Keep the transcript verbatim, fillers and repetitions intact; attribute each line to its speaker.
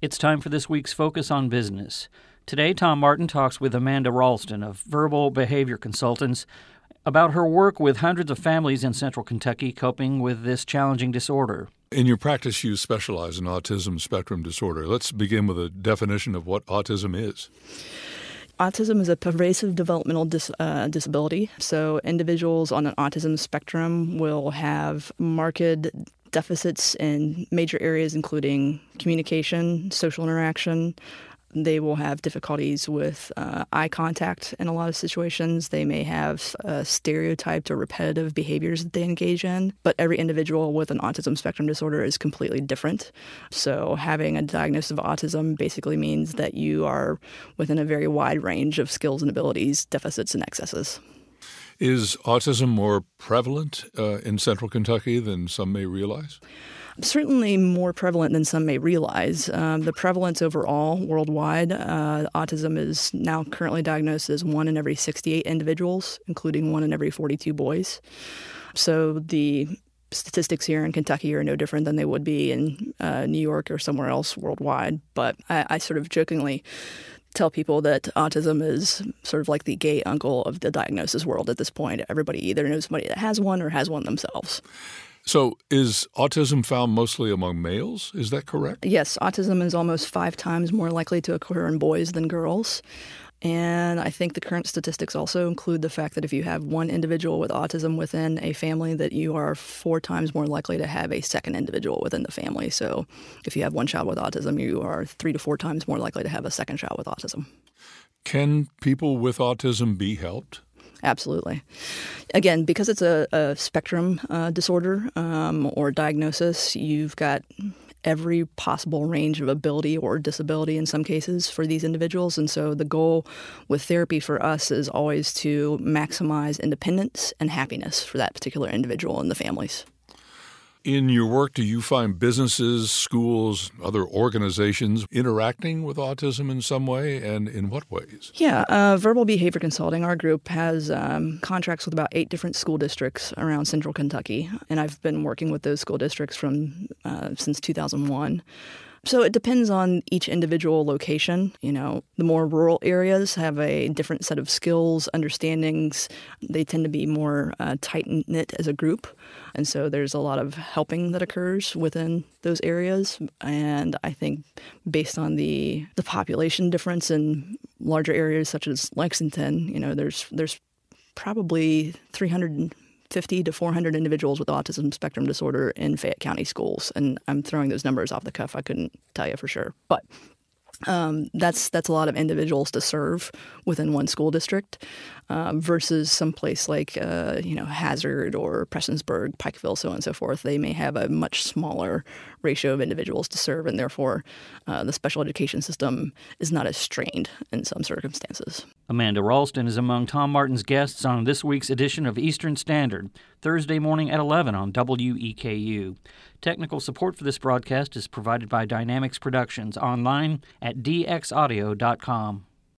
Speaker 1: It's time for this week's Focus on Business. Today, Tom Martin talks with Amanda Ralston of Verbal Behavior Consultants about her work with hundreds of families in central Kentucky coping with this challenging disorder.
Speaker 2: In your practice, you specialize in autism spectrum disorder. Let's begin with a definition of what autism is.
Speaker 3: Autism is a pervasive developmental dis- uh, disability. So individuals on an autism spectrum will have marked deficits in major areas, including communication, social interaction. They will have difficulties with uh, eye contact in a lot of situations. They may have uh, stereotyped or repetitive behaviors that they engage in. But every individual with an autism spectrum disorder is completely different. So having a diagnosis of autism basically means that you are within a very wide range of skills and abilities, deficits, and excesses.
Speaker 2: Is autism more prevalent uh, in central Kentucky than some may realize?
Speaker 3: Certainly more prevalent than some may realize. Um, the prevalence overall worldwide, uh, autism is now currently diagnosed as one in every sixty-eight individuals, including one in every forty-two boys. So the statistics here in Kentucky are no different than they would be in uh, New York or somewhere else worldwide. But I, I sort of jokingly tell people that autism is sort of like the gay uncle of the diagnosis world at this point. Everybody either knows somebody that has one or has one themselves.
Speaker 2: So is autism found mostly among males? Is that correct?
Speaker 3: Yes, autism is almost five times more likely to occur in boys than girls. And I think the current statistics also include the fact that if you have one individual with autism within a family, that you are four times more likely to have a second individual within the family. So if you have one child with autism, you are three to four times more likely to have a second child with autism.
Speaker 2: Can people with autism be helped?
Speaker 3: Absolutely. Again, because it's a, a spectrum uh, disorder um, or diagnosis, you've got every possible range of ability or disability in some cases for these individuals. And so the goal with therapy for us is always to maximize independence and happiness for that particular individual and the families.
Speaker 2: In your work, do you find businesses, schools, other organizations interacting with autism in some way, and in what ways?
Speaker 3: Yeah, uh, Verbal Behavior Consulting, our group, has um, contracts with about eight different school districts around central Kentucky, and I've been working with those school districts from uh, since two thousand one. So it depends on each individual location. You know, the more rural areas have a different set of skills, understandings. They tend to be more uh, tight-knit as a group. And so there's a lot of helping that occurs within those areas. And I think based on the the population difference in larger areas such as Lexington, you know, there's there's probably three hundred fifty to four hundred individuals with autism spectrum disorder in Fayette County schools. And I'm throwing those numbers off the cuff. I couldn't tell you for sure. But um, that's that's a lot of individuals to serve within one school district uh, versus someplace like, uh, you know, Hazard or Prestonsburg, Pikeville, so on and so forth. They may have a much smaller ratio of individuals to serve, and therefore uh, the special education system is not as strained in some circumstances.
Speaker 1: Amanda Ralston is among Tom Martin's guests on this week's edition of Eastern Standard, Thursday morning at eleven on W E K U. Technical support for this broadcast is provided by Dynamics Productions online at d x audio dot com.